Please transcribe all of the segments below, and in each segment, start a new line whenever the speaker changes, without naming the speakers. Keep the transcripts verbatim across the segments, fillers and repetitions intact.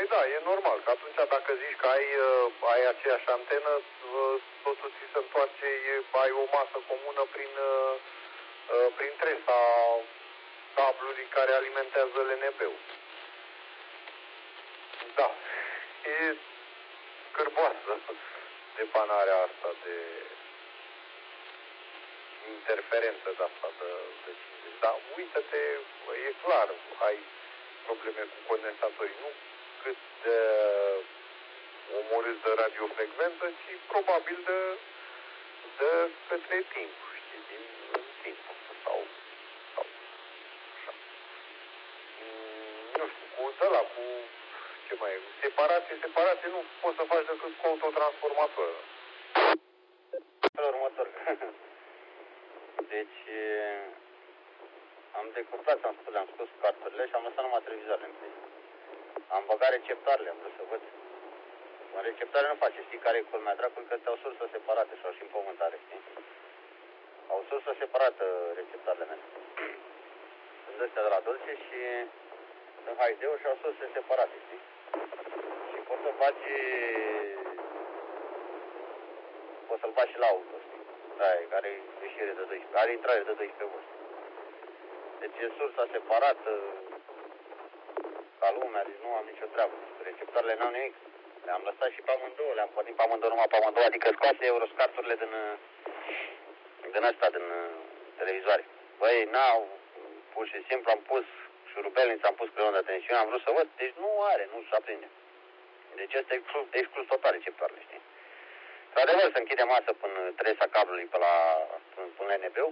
Păi da, e normal, că atunci dacă zici că ai, ai aceeași antenă, totul ți se întoarce, ai o masă comună prin, prin tresa cablului care alimentează L N B-ul. Da, e scârboasă depanarea asta de interferență de asta de, de cincizeci. Dar uită-te, e clar, ai probleme cu condensatorii, nu cât de omorâți de radiofrecvență, ci probabil de, de către timp, știi, din timp sau, sau așa. Nu știu, cu ăla, cu ce mai e, separație, separație, nu poți să faci decât cu autotransformator.
Felul următor. Deci, am decuplat, am spus, am scos carturile și am lăsat numai televizoarele în plin. Am băgat receptoarele, am vrut să văd. În receptoare nu face, știi care e culmea dracului, că ți-au sursă separate sau și împământare, știi? Au sursă separată receptoarele mele. Sunt astea de la Dolce și sunt H D-uri și au surse separate, știi? Și poți să faci, poți să-l faci și la auto, știi? Aia, care are ieșire de doisprezece, are intrare de doisprezece volți. Deci e sursa separată, ca lumea, deci nu am nicio treabă. Receptoarele n-au nimic. Le-am lăsat și pe amândouă, le-am pornit pe amândouă, numai pe amândouă, adică scoase euroscarturile din, din ăsta, din televizoare. Băi, n-au, pur și simplu am pus șurubelniță, am pus creon de tensiune, am vrut să văd, deci nu are, nu se aprinde. Deci este exclus, exclus total receptoarele, știi? Într-adevăr, se închide masă până tresa cablului pe la, până, până L N B-ul.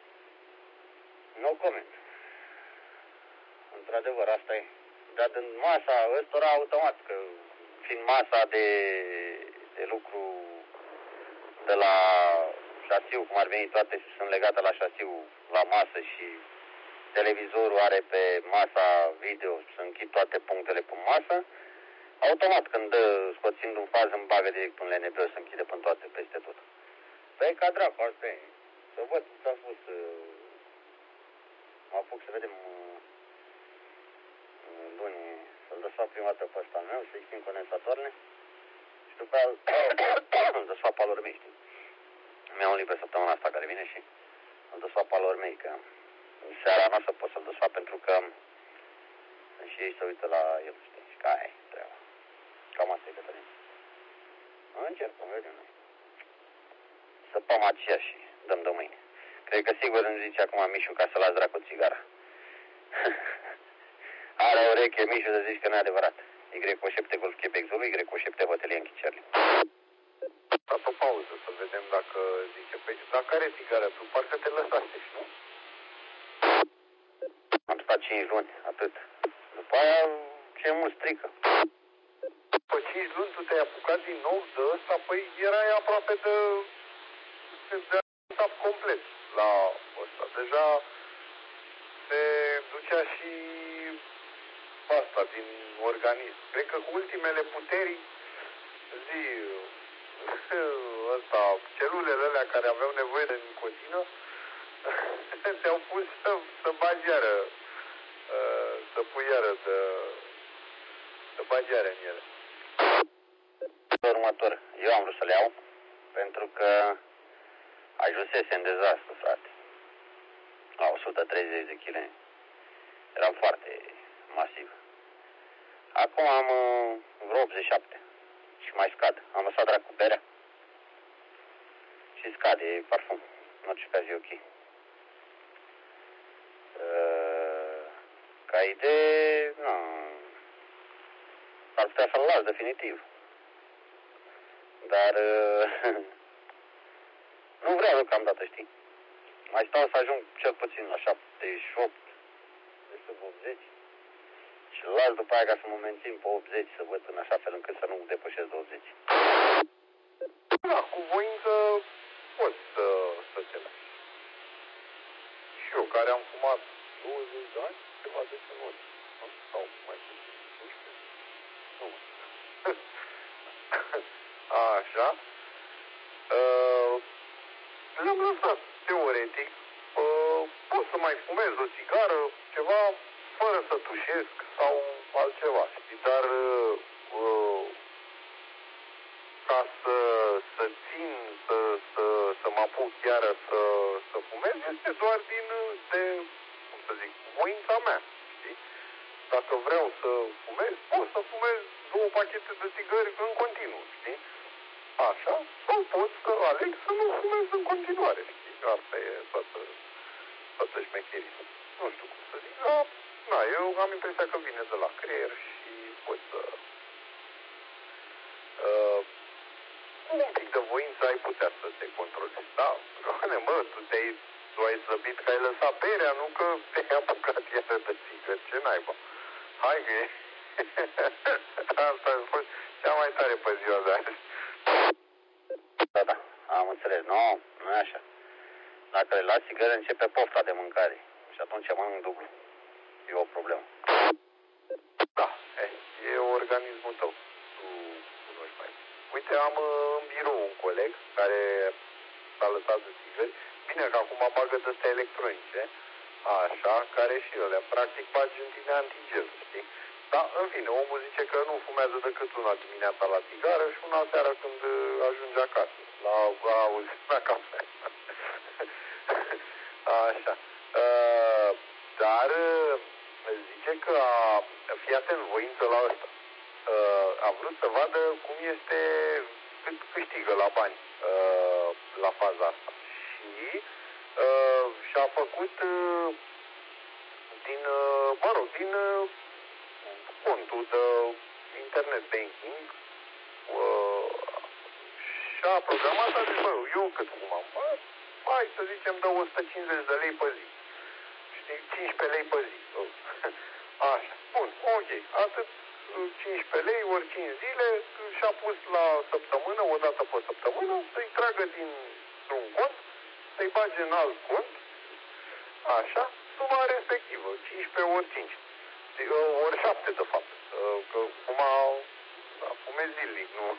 No comment. Într-adevăr, asta e. Dar din masa ăstora automat, că fiind masa de, de lucru de la șasiu, cum ar veni, toate sunt legate la șasiu, la masă și televizorul are pe masa video, să închid toate punctele pe masă, automat când dă, scoțind un fază, îmi bagă direct până L N B, să închide până toate, peste tot. Păi ca dracu, asta e. Să văd, s-a spus, mă apuc să vedem luni, să-l desfac prima dată pe ăsta al meu, să-i schimb condensatoarele și după aia îl desfac pe alor mei, știi? Mi-au un liber săptămâna asta care vine și îl desfac pe alor mei, că în seara nu o să pot să-l desfac pentru că și ei se uită la el, știi? Și că aia e treaba. Cam asta e, Cătălin. Încercăm, vedem noi. Săpăm aceea și dăm de mâine. Cred că sigur îmi zice acum Mișu ca să las dracu țigara. Are o ureche, Mișu, să zici că nu e adevărat. Y cu șapte Golf Quebec Zulu, Y cu șapte Hotel Yankee Charlie.
Dați o pauză să vedem dacă zice, păi, dar care țigară? Tu parcă te lăsaste, nu?
Am stat cinci luni, atât. După aia, ce mult strică.
După cinci luni tu te-ai apucat din nou de ăsta, păi erai aproape de... de a complet la ăsta. Deja se ducea și asta din organism. Cred că cu ultimele puteri, zi, ăsta, celulele alea care aveau nevoie de nicotină, te-au pus să, să bagi iară, să pui iară, să, să bagi iară în ele.
Următor, eu am vrut să le iau, pentru că ajunsese în dezastru, frate. La o sută treizeci de kilograme. Eram foarte masiv. Acum am vreo optzeci și șapte și mai scad. Am lăsat dracu berea și scade, e parfum. În orice caz e ok. Uh, ca idee, nu. Ar putea să-l las definitiv. Dar uh, nu vreau deocamdată, știi? Mai stau să ajung cel puțin la șaptezeci și opt, de sub optzeci. Și îl las după aia ca să mă mențin pe optzeci, să văd în așa fel încât să nu depășesc douăzeci.
Da, cu voință poți să, să te lași. Și eu, care am fumat douăzeci de ani, ceva de genul ăsta. Sau mai puțin, nu știu. Nu. Așa. Uh, le-am lăsat, teoretic. Uh, pot să mai fumez o țigară, ceva, fără să tușesc sau altceva, știi? Dar uh, apuc chiar să, să fumez este doar din, de, cum să zic, voința mea, știi? Dacă vreau să fumez, pot să fumez două pachete de țigări în continuu, știi? Așa, sau pot să aleg să nu fumez în continuare, știi? Asta e toată, toată șmecheria. Nu știu cum să zic, dar, na, eu am impresia că vine de la creier și pot să... Uh, cu un pic de voință ai putea să te controlezi. Da, rămâne, mă, tu te-ai, tu ai slăbit că ai lăsat berea, nu că te-ai apucat iară de țigări, ce naiba? Hai că e... Asta a fost cea mai tare pe ziua de azi.
Da, da, am înțeles. Nu, nu e așa. Dacă le lași țigări, începe pofta de mâncare. Și atunci mănânc dublu. E o problemă.
Da, e, e organismul tău. Tu cunoști mai. Uite, am în birou un coleg care s-a lăsat de țigări. Bine că acum bagă de-astea electronice. Așa, care și ele. Practic bagi în tine antigel, știi? Dar, în fine, omul zice că nu fumează decât una dimineața la țigară și una seara când ajunge acasă. La, la auzit la cafea. Așa. Uh, dar zice că a, fii atent, voință la ăsta. Uh, a vrut să vadă cum este, cât câștigă la bani uh, la faza asta. Și uh, și-a făcut uh, din, uh, mă rog, din uh, contul de internet banking uh, și-a programat, a zis, bă, eu cât fumam? Bă, hai să zicem de o sută cincizeci de lei pe zi. Știi, cincisprezece lei pe zi. Așa, bun, ok, atât cincisprezece lei ori cinci zile și-a pus la săptămână, o dată pe săptămână, să-i tragă dintr-un cont, să-i bage în alt cont, așa, suma respectivă, cincisprezece ori cinci. Ori șapte, de fapt. Că fuma, fumez zilnic, nu?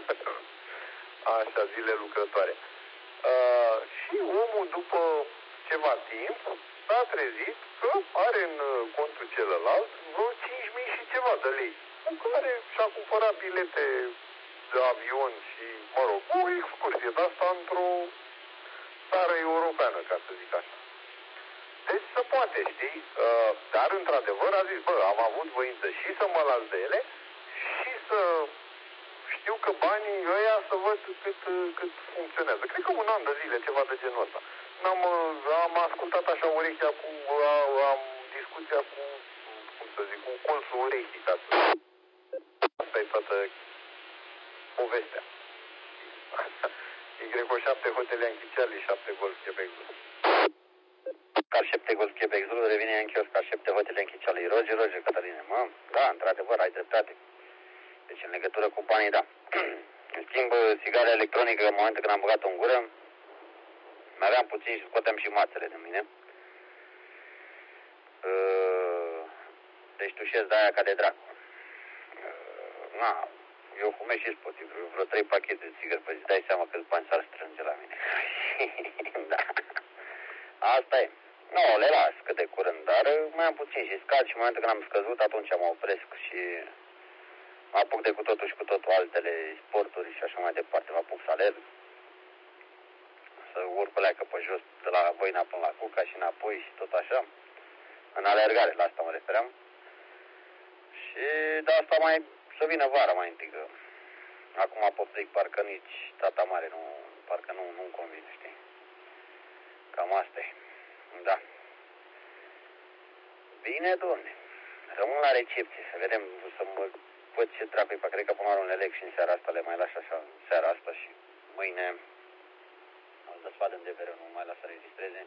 Așa, zile lucrătoare. Uh, și omul, după ceva timp, s-a trezit că are în contul celălalt vreo cinci mii și ceva de lei, cu care și-a cumpărat bilete de avion și, mă rog, o excursie de asta într-o țară europeană, ca să zic așa. Deci se poate, știi? Uh, dar, într-adevăr, a zis, bă, am avut voință și să mă las de ele și să știu că banii ăia să văd cât, cât funcționează. Cred că un an de zile, ceva de genul ăsta. Am, am ascultat așa urechea cu, am discuția cu, cum să zic, cu colțul urechii, ca să... Asta e toată povestea. Y șapte Hotel Yankee Charlie, șapte Golf Quebec Zulu.
Car șapte Golf Quebec Zulu revine în chiosk, Car șapte Hotel Yankee Charlie. Roger, Roger, Cătăline. Mă, da, într-adevăr, ai dreptate. Deci, în legătură cu banii, da. În schimb, țigara electronică, în momentul când am băgat-o în gură, mai aveam puțin și scoteam și mațele de mine. Deci tușesc de aia ca de dracu. Na, eu fumez și spotiv, vreo trei pachete de țigări pe zi, dai seama câți bani s-ar strânge la mine. Da. Asta e. Nu, le las cât de curând, dar mai am puțin și scad și în momentul când am scăzut, atunci mă opresc și mă apuc de cu totul și cu totul altele sporturi și așa mai departe. Mă apuc să alerg, să urc o leacă pe jos de la Voina până la Cuca și înapoi și tot așa. În alergare, la asta mă refeream. Și de asta mai să vină vara mai întâi, că acum poftic, parcă nici tata mare nu, parcă nu, nu-mi convine, știi? Cam asta e. Da. Bine, domne. Rămân la recepție, să vedem, să mă văd ce dracu-i, pa, cred că până la un elec și în seara asta le mai las așa, în seara asta și mâine îl desfad în deveră, nu mai las să registreze.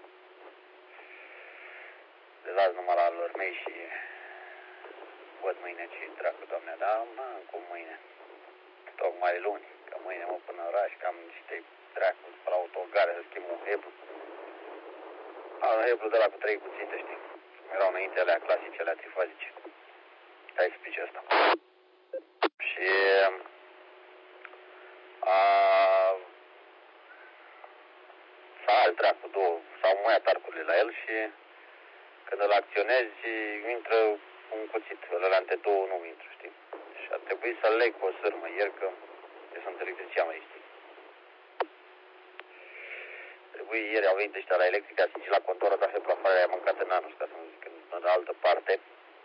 Le las numai la lor mei și văd mâine ce dracu, doamne, dar mă, cum mâine? Tocmai luni, că mâine mă până în oraș, că am niște dracu pe la autogare să schimb un heblu. Am un heblu de la cu trei cuțite, știi? Erau înainte alea clasice, alea trifazice. Hai să spice ăsta. Și a s-a alt dracu două, s-au muiat arcurile la el și când îl acționezi, intră un cuțit. Ălante două nu intră, știi? Și a trebuit să leg cu o sârmă ieri, că eu sunt electrician mai, știi? trebui, ieri au venit ăștia la electrica, a sigit la contoră, dar pe plafoarea aia mâncat în anul, ca să nu zic în, în altă parte.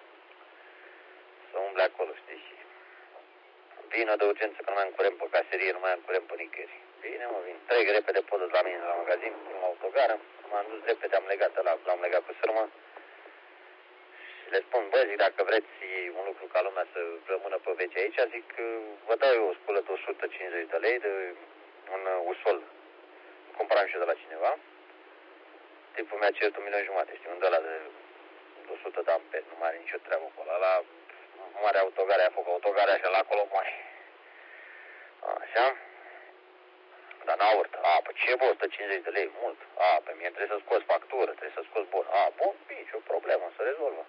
Să umble acolo, știi, și vină de urgență că nu mai am curent pe caserie, nu mai am curent pe nicăieri. Bine, mă, vin. Trec repede podul la mine la magazin, prin autogară, m-am dus repede, am legat ăla, l-am legat cu sârmă. Și le spun, bă, zic, dacă vreți un lucru ca lumea să rămână pe vece aici, zic, vă dau eu o spulă de o sută cincizeci de lei, de un usol. Cumpăram și eu de la cineva. Tipul mi-a cerut un milion jumate, știi, un de ăla de o sută de amperi, nu mai are nicio treabă acolo. La mare autogare a făcut autogare așa la acolo mare. Așa. Dar n-a urât. A, păi ce bă, o sută cincizeci de lei, mult. A, pe mie trebuie să scoți factură, trebuie să scoți bun. A, bun, nici o problemă, se rezolvă.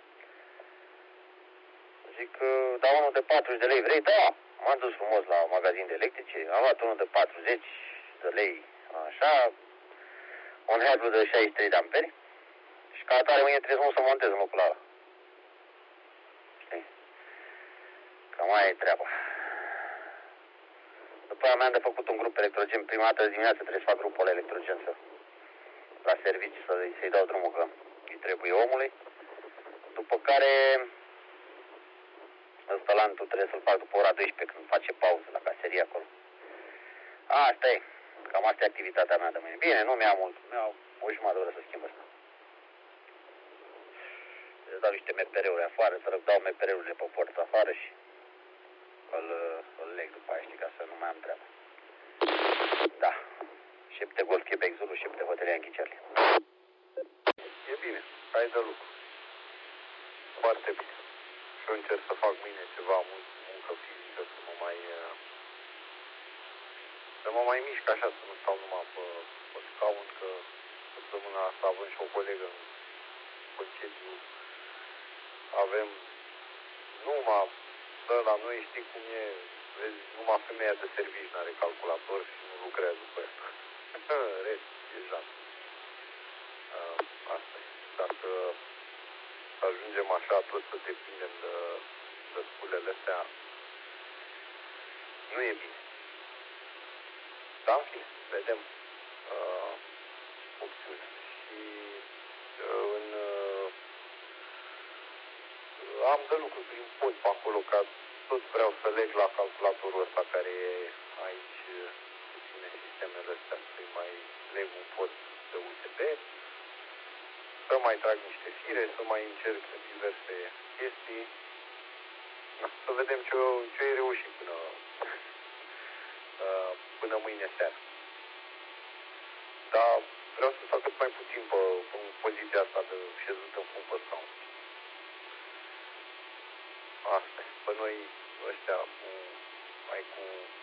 Zic, da, unul de patruzeci de lei vrei? Da. M-am dus frumos la magazin de electrice, am luat unul de patruzeci de lei, așa, un heblu de șaizeci și trei de amperi și ca atare mâine trebuie să mă montez în locul ăla. Știi? Cam aia e treaba. După aia mi-am de făcut un grup electrogen. Prima dată dimineața trebuie să fac grupul electrogen să, la serviciu, să, să-i dau drumul că îi trebuie omului. După care ăsta lantul trebuie să-l fac după ora douăsprezece când face pauză la caserie acolo. Asta e. Cam asta e activitatea mea de mâine. Bine, nu mi-am mult. Mi-au o jumătate de oră să schimb asta. Îți dau niște M P R-uri afară, să dau M P R-urile pe porță afară și îl, îl leg după aia, știi, ca să nu mai am treabă. Da. Șepte Golf Quebec Zulu, șepte Hotelia Yankee Charlie.
E bine, ai de lucru. Foarte bine. Și eu încerc să fac mâine ceva mult, muncă fizică, să mă mai... să mă mai mișc așa, să nu stau numai pe, pe scaun, că săptămâna asta avem și o colegă în concediu. Avem numai, da, la noi știi cum e, vezi, numai femeia de servici n-are calculator și nu lucrează pe ea. Rest, e jat. Asta e. Dacă ajungem așa tot să depindem de, de sculele astea, nu e bine. Dar, în fine, vedem uh, opțiunea. Și uh, în, uh, am de lucru prin pod pe acolo, ca tot vreau să leg la calculatorul ăsta care e aici, cu ține sistemele astea, să-i mai leg un pod de U S B, să mai trag niște fire, să mai încerc diverse chestii, na, să vedem ce, ce e reușit până, uh, până mâine seara. Dar vreau să fac cât mai puțin pe, pe poziția asta de șezut în fund pe scaun. Asta e. Pe noi ăștia cu, mai cu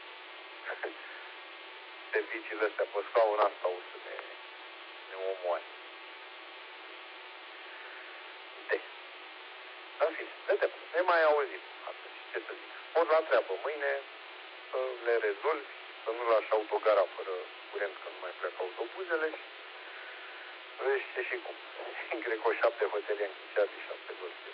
serviciile astea pe scaun, asta o să ne, ne omoare. De. În fine, vedem. Ne mai auzim. Atunci, ce să zic. Spor la treabă mâine, să le rezolvi, să nu lași autogara fără curent, că nu mai pleacă autobuzele și vezi ce și cum. Cred că o șapte Hotelia Yankee Charlie, șapte Golf